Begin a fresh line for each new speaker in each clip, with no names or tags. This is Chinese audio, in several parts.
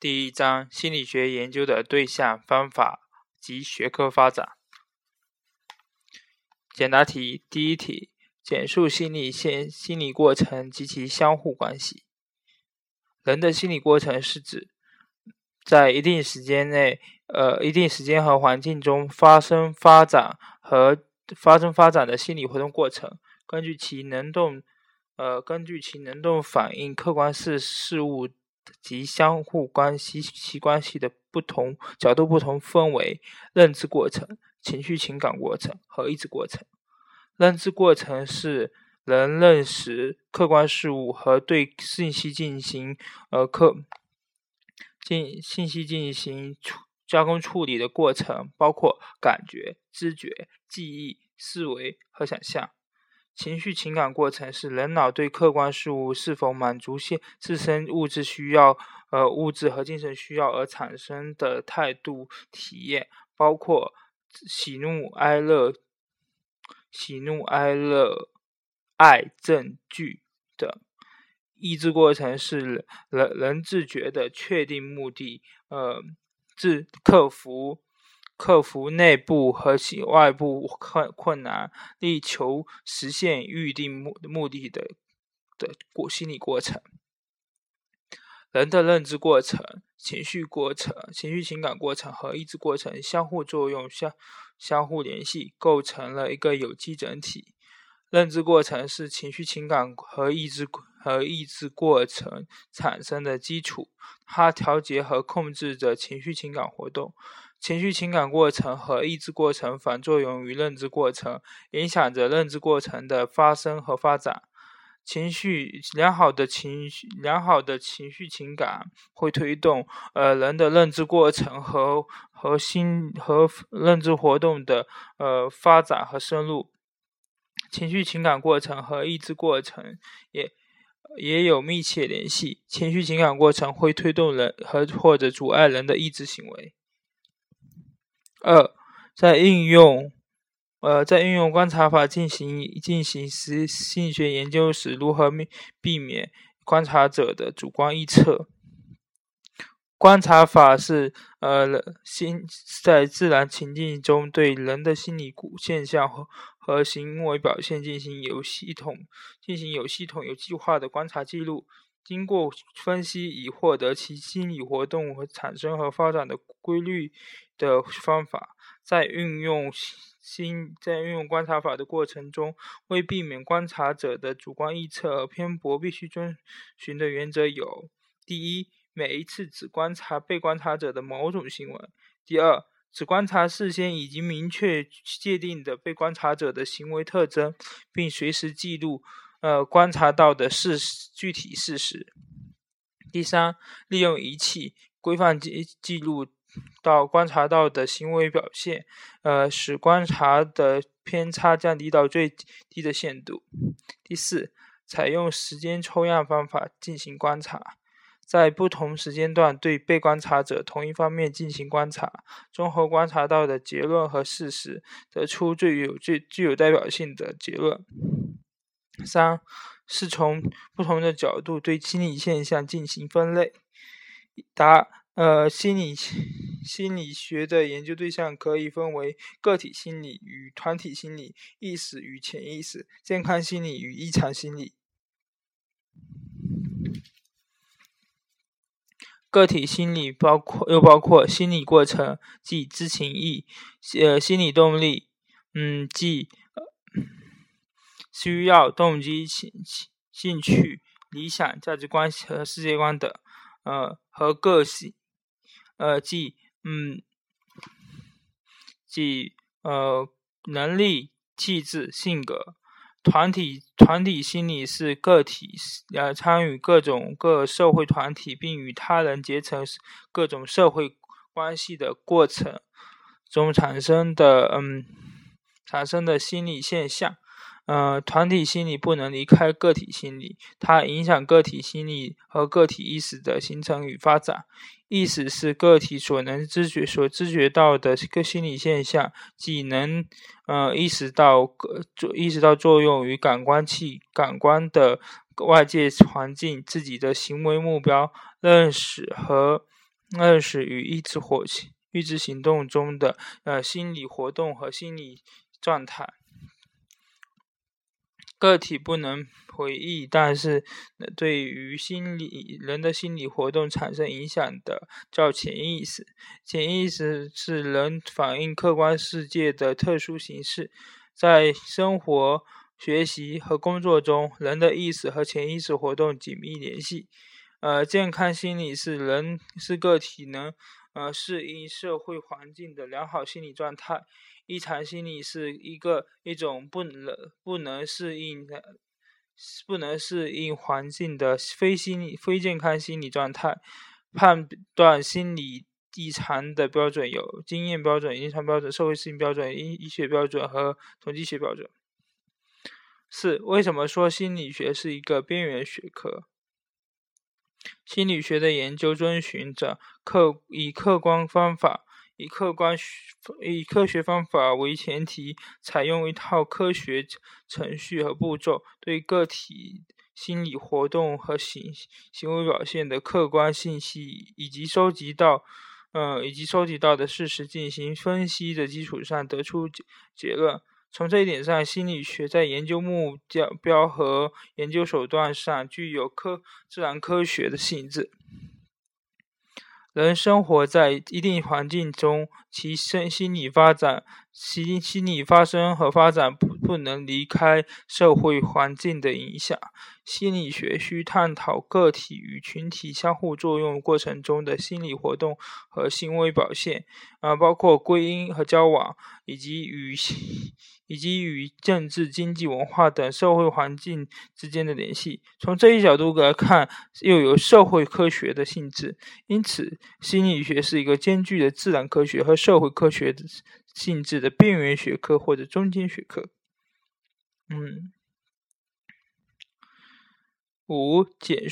第一章心理学研究的对象、方法及学科发展。简答题。第一题，简述心理过程及其相互关系。人的心理过程是指在一定时间和环境中发生发展的心理活动过程，根据其能动反映客观事物及相互关系其关系的不同角度分为认知过程、情绪情感过程和意志过程。认知过程是人认识客观事物和对信息进行加工处理的过程，包括感觉、知觉、记忆、思维和想象。情绪情感过程是人脑对客观事物是否满足自身物质和精神需要而产生的态度体验，包括喜怒哀乐、爱憎惧等。意志过程是人自觉的确定目的，克服内部和外部困难，力求实现预定目的的心理过程。人的认知过程、情绪情感过程和意志过程相互作用、相互联系，构成了一个有机整体。认知过程是情绪情感和意志过程产生的基础，它调节和控制着情绪情感活动。情绪情感过程和意志过程反作用于认知过程，影响着认知过程的发生和发展。良好的情绪情感会推动人的认知过程和认知活动的发展和深入。情绪情感过程和意志过程也有密切联系，情绪情感过程会推动人或者阻碍人的意志行为。在运用观察法进行心理学研究时，如何避免观察者的主观臆测？观察法是在自然情境中对人的心理现象和行为表现进行有系统、有计划的观察记录，经过分析以获得其心理活动和产生和发展的规律的方法。在运用观察法的过程中，为避免观察者的主观臆测和偏颇，必须遵循的原则有：第一，每一次只观察被观察者的某种行为；第二，只观察事先已经明确界定的被观察者的行为特征，并随时记录观察到的具体事实；第三，利用仪器规范记录到观察到的行为表现，使观察的偏差降低到最低的限度；第四，采用时间抽样方法进行观察，在不同时间段对被观察者同一方面进行观察，综合观察到的结论和事实，得出具有代表性的结论。三是从不同的角度对心理现象进行分类。答：心理学的研究对象可以分为个体心理与团体心理、意识与潜意识、健康心理与异常心理。个体心理包括心理过程，即知情意；心理动力，即需要、动机、兴趣、理想、价值观和世界观等；和个性，即能力、气质、性格。团体心理是个体参与各社会团体并与他人结成各种社会关系的过程中产生的心理现象。团体心理不能离开个体心理，它影响个体心理和个体意识的形成与发展。意识是个体所知觉到的个心理现象，即能意识到作用于感官的外界环境、自己的行为目标、认识和二是与抑制行动中的心理活动和心理状态。个体不能回忆，但是对于人的心理活动产生影响的叫潜意识。潜意识是人反映客观世界的特殊形式。在生活、学习和工作中，人的意识和潜意识活动紧密联系。健康心理是个体能适应社会环境的良好心理状态。异常心理是一种不能适应环境的非健康心理状态。判断心理异常的标准有经验标准、临床标准、社会适应标准、医学标准和统计学标准。4. 为什么说心理学是一个边缘学科？心理学的研究遵循着以科学方法为前提，采用一套科学程序和步骤，对个体心理活动和行为表现的客观信息以及收集到的事实进行分析的基础上得出结论。从这一点上，心理学在研究目标和研究手段上具有自然科学的性质。人生活在一定环境中，其心理发生和发展不能离开社会环境的影响。心理学需探讨个体与群体相互作用过程中的心理活动和行为表现，包括归因和交往，以及与政治、经济、文化等社会环境之间的联系。从这一角度来看，又有社会科学的性质。因此，心理学是一个兼具的自然科学和社会科学的性质的边缘学科或者中间学科。5.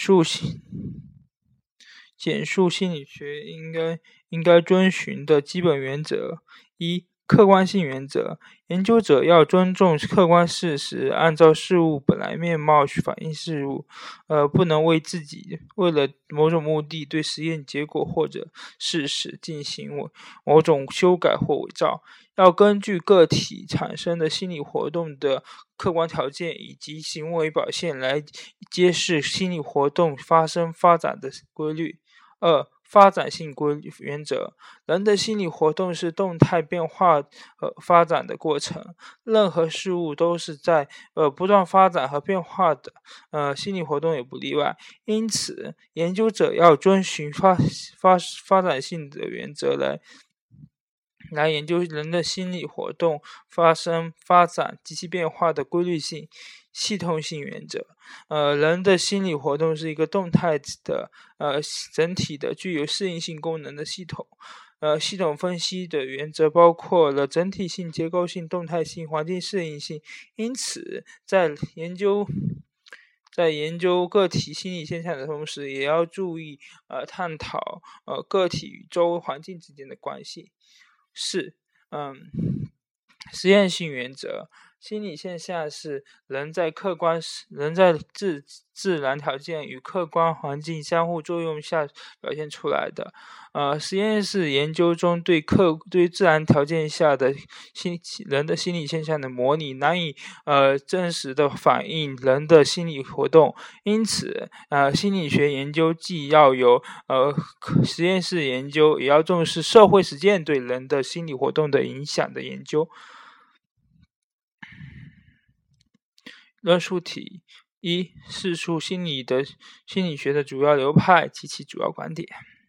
简述心理学应该遵循的基本原则。1. 客观性原则，研究者要尊重客观事实，按照事物本来面貌去反映事物，不能为了某种目的对实验结果或者事实进行某种修改或伪造。要根据个体产生的心理活动的客观条件以及行为表现来揭示心理活动发展的规律。2. 发展性原则，人的心理活动是动态变化和发展的过程，任何事物都是在不断发展和变化的，心理活动也不例外。因此，研究者要遵循发展性的原则来研究人的心理活动发展及其变化的规律性。系统性原则，人的心理活动是一个动态的整体的具有适应性功能的系统。系统分析的原则包括了整体性、结构性、动态性、环境适应性。因此，在研究个体心理现象的同时，也要注意探讨个体与周围环境之间的关系。4. 实验性原则，心理现象是人在自然条件与客观环境相互作用下表现出来的。实验室研究中对自然条件下的人的心理现象的模拟难以真实的反映人的心理活动。因此，心理学研究既要有实验室研究，也要重视社会实践对人的心理活动的影响的研究。论述题：1. 释出心理学的主要流派及其主要观点。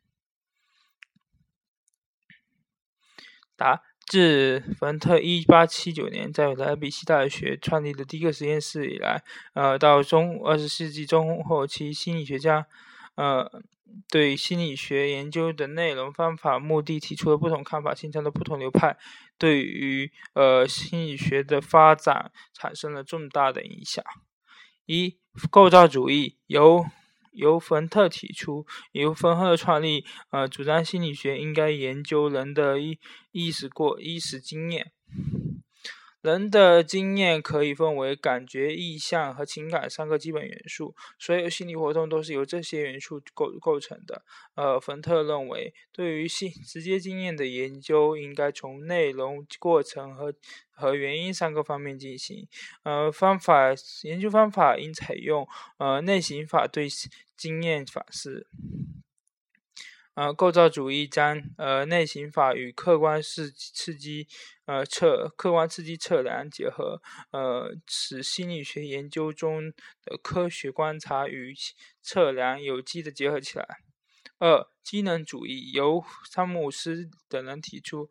答：自冯特1879年在莱比锡大学创立的第一个实验室以来，到20世纪中后期，心理学家对心理学研究的内容、方法、目的提出了不同看法，形成了不同流派，对于心理学的发展产生了重大的影响。1. 构造主义由冯特提出，由冯特创立，主张心理学应该研究人的意识经验。 人的经验可以分为感觉、意象和情感3个基本元素，所有心理活动都是由这些元素构成的。冯特认为，对于直接经验的研究，应该从内容、过程和原因3个方面进行。研究方法应采用内省法对经验法式。构造主义将内省法与客观刺激测量结合，使心理学研究中的科学观察与测量有机的结合起来。机能主义由詹姆斯等人提出，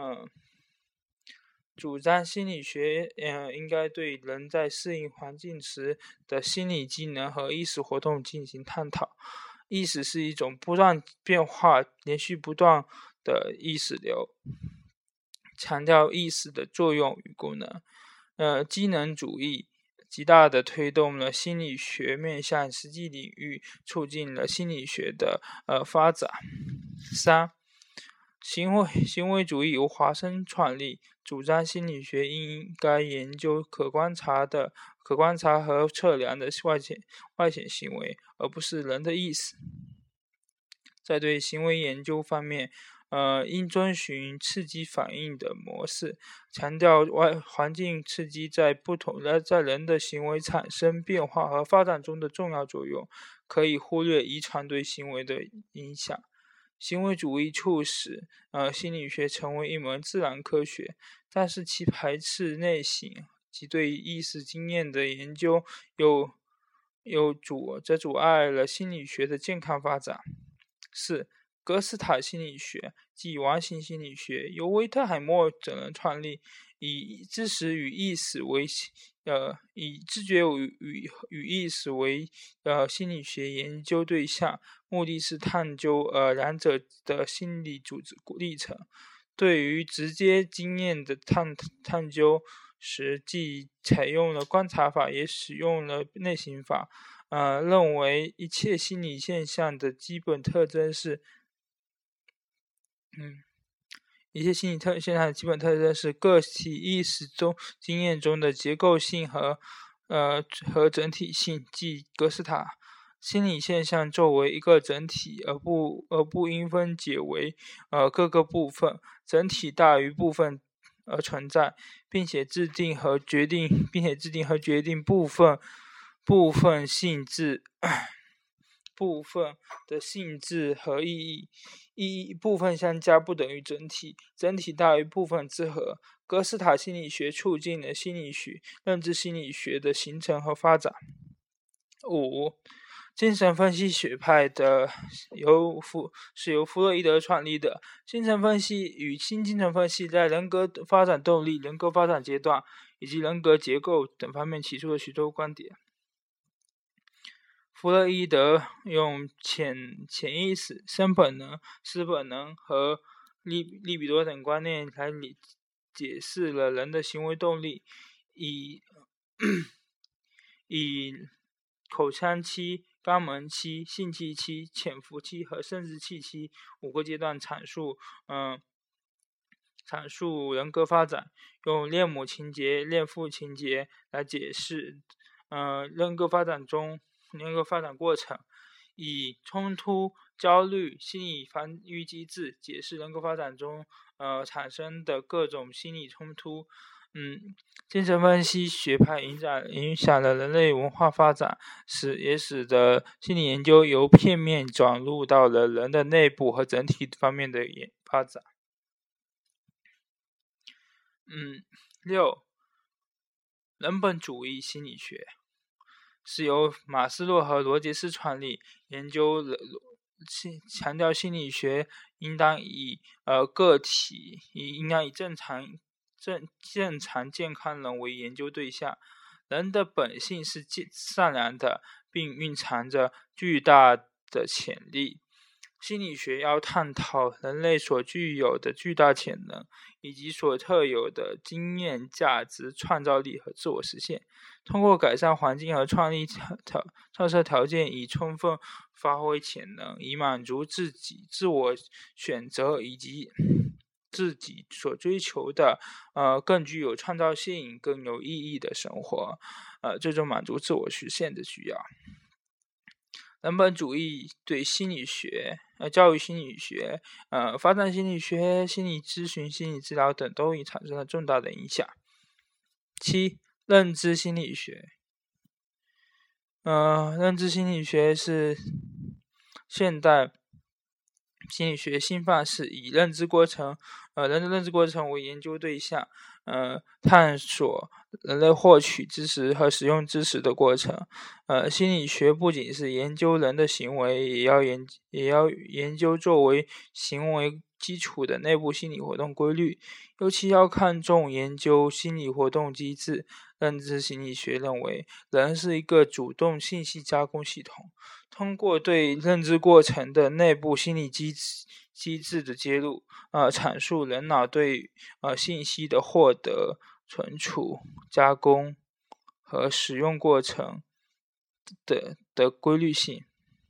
主张心理学应该对人在适应环境时的心理机能和意识活动进行探讨。意识是一种不断变化、连续不断的意识流，强调意识的作用与功能。机能主义极大地推动了心理学面向实际领域，促进了心理学的发展。3. 行为主义由华生创立，主张心理学应该研究可观察和测量的外显行为，而不是人的意识。在对行为研究方面，应遵循刺激反应的模式，强调环境刺激在人的行为产生、变化和发展中的重要作用，可以忽略遗传对行为的影响。行为主义促使心理学成为一门自然科学，但是其排斥内省及对意识经验的研究，则阻碍了心理学的健康发展。4. 格斯塔心理学即完形心理学，由维特海默等人创立，以知觉与意识为心理学研究对象，目的是探究两者的心理组织历程。对于直接经验的探究时，既采用了观察法，也使用了内省法。认为一切心理现象的基本特征是个体意识中经验中的结构性和整体性，即格斯塔心理现象作为一个整体，而不应分解为各个部分，整体大于部分而存在，并且制定和决定部分的性质和意义，部分相加不等于整体，整体大于部分之和。格斯塔心理学促进了认知心理学的形成和发展。5. 精神分析学派是由弗洛伊德创立的。精神分析与新精神分析在人格发展动力、人格发展阶段以及人格结构等方面提出了许多观点。弗洛伊德用潜意识、生本能、死本能和利比多等观念来解释了人的行为动力，以口腔期、肛门期、性器期、潜伏期和生殖器期5个阶段阐述人格发展，用恋母情节、恋父情节来解释人格发展过程，以冲突、焦虑、心理防御机制解释人格发展中产生的各种心理冲突。精神分析学派影响了人类文化发展，也使得心理研究由片面转入到了人的内部和整体方面的发展。6. 人本主义心理学是由马斯洛和罗杰斯创立，强调心理学应当以正常健康人为研究对象。人的本性是善良的，并蕴藏着巨大的潜力。心理学要探讨人类所具有的巨大潜能，以及所特有的经验、价值、创造力和自我实现，通过改善环境和创设条件，以充分发挥潜能，以满足自我选择以及自己所追求的更具有创造性、更有意义的生活，最终满足自我实现的需要。人本主义对心理学、教育心理学、发展心理学、心理咨询、心理治疗等都已产生了重大的影响。7. 认知心理学。认知心理学是现代心理学新范式，以人的认知过程为研究对象，探索人类获取知识和使用知识的过程。心理学不仅是研究人的行为，也要研究作为行为基础的内部心理活动规律，尤其要看重研究心理活动机制。认知心理学认为，人是一个主动信息加工系统，通过对认知过程的内部心理机制的揭露，阐述人脑对信息的获得、存储、加工和使用过程的规律性。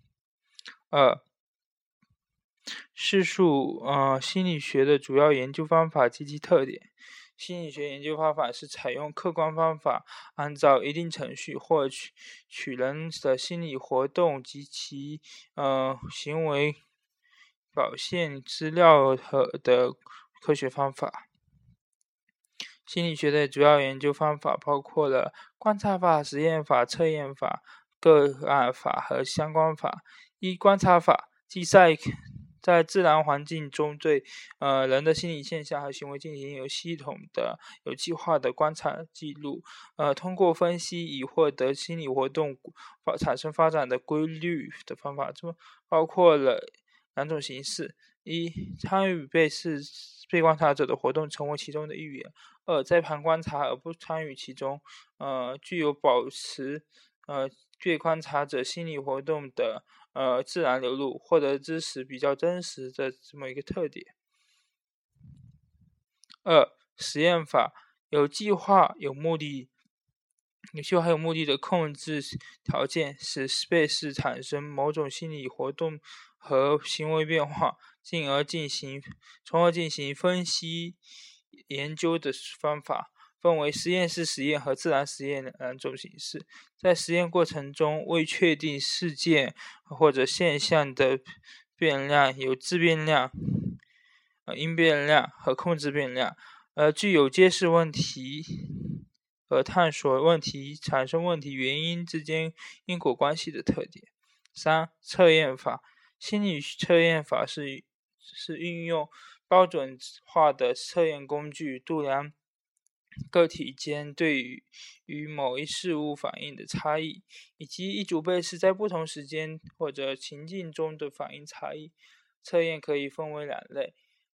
叙述心理学的主要研究方法及其特点。心理学研究方法是采用客观方法，按照一定程序获取人的心理活动及其行为表现资料的科学方法。心理学的主要研究方法包括了观察法、实验法、测验法、个案法和相关法。观察法即在自然环境中对人的心理现象和行为进行有系统的、有计划的观察记录，通过分析以获得心理活动产生发展的规律的方法，这包括了两种形式：一、参与被观察者的活动，成为其中的一员；二、在旁观察而不参与其中，具有保持被观察者心理活动的自然流露，获得知识比较真实的这么一个特点。2. 实验法有计划有目的的控制条件，使被试产生某种心理活动和行为变化，从而进行分析研究的方法，分为实验室实验和自然实验两种形式。在实验过程中，为确定事件或者现象的变量有自变量、因变量和控制变量，具有揭示问题和探索问题产生问题原因之间因果关系的特点。3. 测验法。心理测验法是运用标准化的测验工具度量个体间对于某一事物反应的差异，以及一组被试在不同时间或者情境中的反应差异。测验可以分为两类，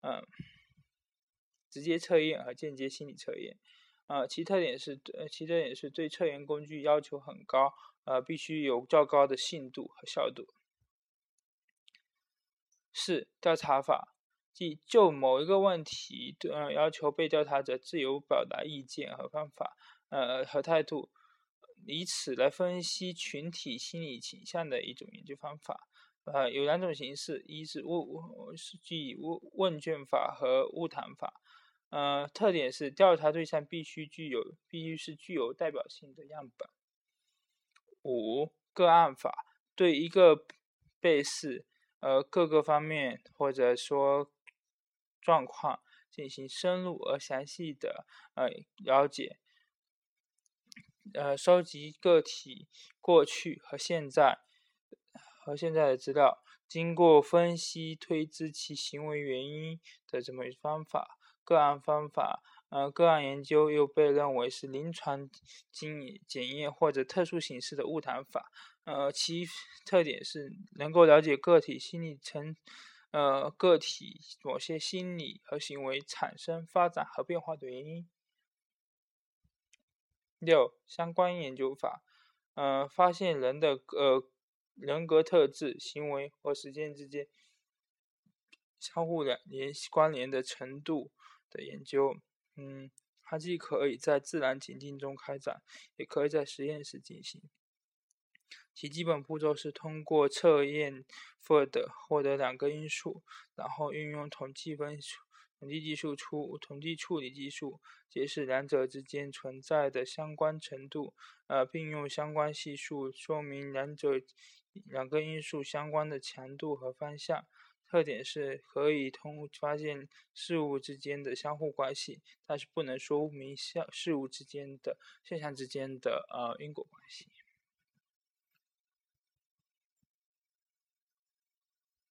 直接测验和间接心理测验。其特点是对测验工具要求很高，必须有较高的信度和效度。4. 调查法，即就某一个问题，要求被调查者自由表达意见和方法和态度，以此来分析群体心理倾向的一种研究方法。有两种形式，一是问卷法和物谈法。特点是调查对象必须是具有代表性的样本。5. 个案法，对一个被试各个方面或者说状况进行深入而详细的了解，收集个体过去和现在的资料，经过分析推知其行为原因的这么一方法。个案方法，个案研究又被认为是临床检验或者特殊形式的物谈法。其特点是能够了解个体某些心理和行为产生、发展和变化的原因。6. 相关研究法，发现人的人格特质、行为和时间之间相互关联的程度的研究。它既可以在自然情境中开展，也可以在实验室进行。其基本步骤是通过测验获得两个因素，然后运用统计分统计技术处理技术，解释两者之间存在的相关程度，并用相关系数说明两个因素相关的强度和方向。特点是可以发现事物之间的相互关系，但是不能说明事物之间的现象之间的因果关系。